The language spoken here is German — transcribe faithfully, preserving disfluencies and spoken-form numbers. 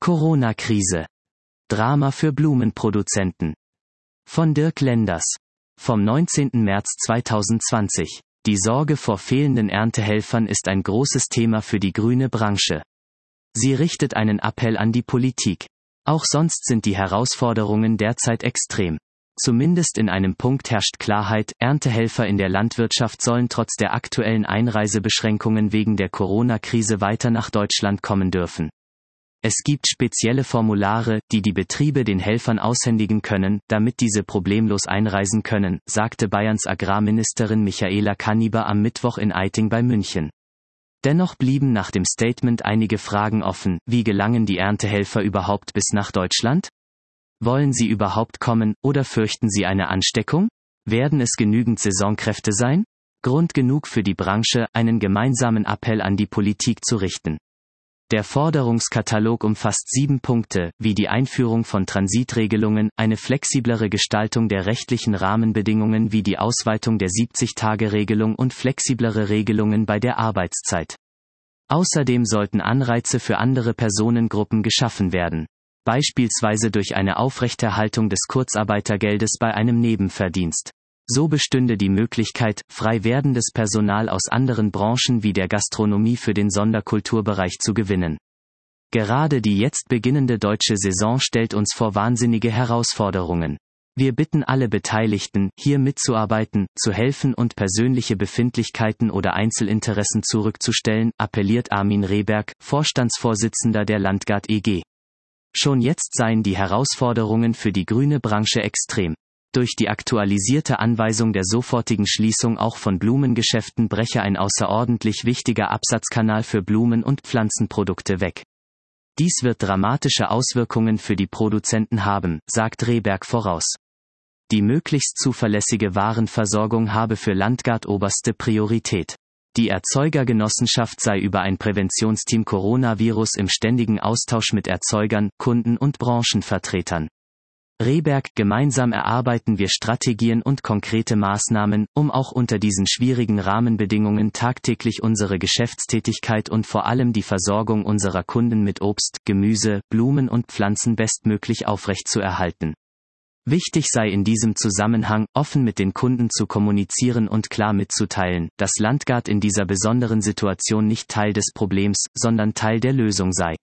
Corona-Krise. Drama für Blumenproduzenten. Von Dirk Lenders. Vom neunzehnten März zweitausendzwanzig. Die Sorge vor fehlenden Erntehelfern ist ein großes Thema für die grüne Branche. Sie richtet einen Appell an die Politik. Auch sonst sind die Herausforderungen derzeit extrem. Zumindest in einem Punkt herrscht Klarheit: Erntehelfer in der Landwirtschaft sollen trotz der aktuellen Einreisebeschränkungen wegen der Corona-Krise weiter nach Deutschland kommen dürfen. Es gibt spezielle Formulare, die die Betriebe den Helfern aushändigen können, damit diese problemlos einreisen können, sagte Bayerns Agrarministerin Michaela Kanniber am Mittwoch in Eiting bei München. Dennoch blieben nach dem Statement einige Fragen offen: Wie gelangen die Erntehelfer überhaupt bis nach Deutschland? Wollen sie überhaupt kommen, oder fürchten sie eine Ansteckung? Werden es genügend Saisonkräfte sein? Grund genug für die Branche, einen gemeinsamen Appell an die Politik zu richten. Der Forderungskatalog umfasst sieben Punkte, wie die Einführung von Transitregelungen, eine flexiblere Gestaltung der rechtlichen Rahmenbedingungen wie die Ausweitung der siebzig-Tage-Regelung und flexiblere Regelungen bei der Arbeitszeit. Außerdem sollten Anreize für andere Personengruppen geschaffen werden. Beispielsweise durch eine Aufrechterhaltung des Kurzarbeitergeldes bei einem Nebenverdienst. So bestünde die Möglichkeit, frei werdendes Personal aus anderen Branchen wie der Gastronomie für den Sonderkulturbereich zu gewinnen. Gerade die jetzt beginnende deutsche Saison stellt uns vor wahnsinnige Herausforderungen. Wir bitten alle Beteiligten, hier mitzuarbeiten, zu helfen und persönliche Befindlichkeiten oder Einzelinteressen zurückzustellen, appelliert Armin Rehberg, Vorstandsvorsitzender der Landgard E G. Schon jetzt seien die Herausforderungen für die grüne Branche extrem. Durch die aktualisierte Anweisung der sofortigen Schließung auch von Blumengeschäften breche ein außerordentlich wichtiger Absatzkanal für Blumen- und Pflanzenprodukte weg. Dies wird dramatische Auswirkungen für die Produzenten haben, sagt Rehberg voraus. Die möglichst zuverlässige Warenversorgung habe für Landgard oberste Priorität. Die Erzeugergenossenschaft sei über ein Präventionsteam Coronavirus im ständigen Austausch mit Erzeugern, Kunden und Branchenvertretern. Rehberg: Gemeinsam erarbeiten wir Strategien und konkrete Maßnahmen, um auch unter diesen schwierigen Rahmenbedingungen tagtäglich unsere Geschäftstätigkeit und vor allem die Versorgung unserer Kunden mit Obst, Gemüse, Blumen und Pflanzen bestmöglich aufrechtzuerhalten. Wichtig sei in diesem Zusammenhang, offen mit den Kunden zu kommunizieren und klar mitzuteilen, dass Landgard in dieser besonderen Situation nicht Teil des Problems, sondern Teil der Lösung sei.